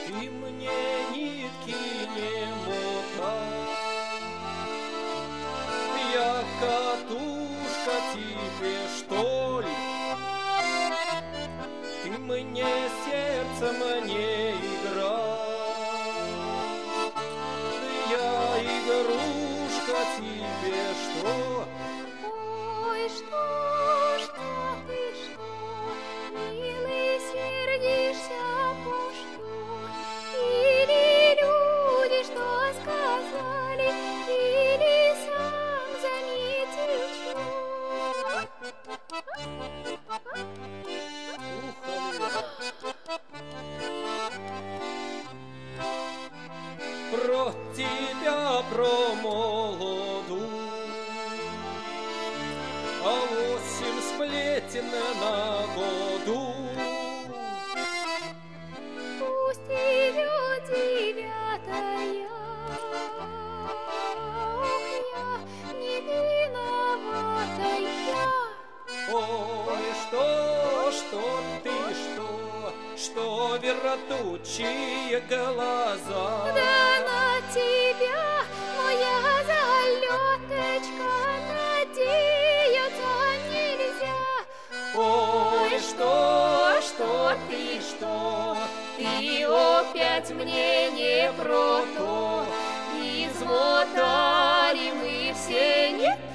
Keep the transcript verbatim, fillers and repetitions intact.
Ты мне нитки не мотай, я катушка тебе, что ли? Ты мне сердцем не играй, я игрушка тебе, что? Ой, что, что ты, что, милый, сердишься, по что? Или люди что сказали, или сам заметил, что? Про тебя, про молоду, а восемь сплетен на году. Пусть идет девятая, ох, я не виноватая. Ой, что, что ты, что, что веротучие глаза. Да на тебя, моя залеточка, надеяться нельзя. Ой, что, что ты, что, Ты опять мне не про то, измотали мы все не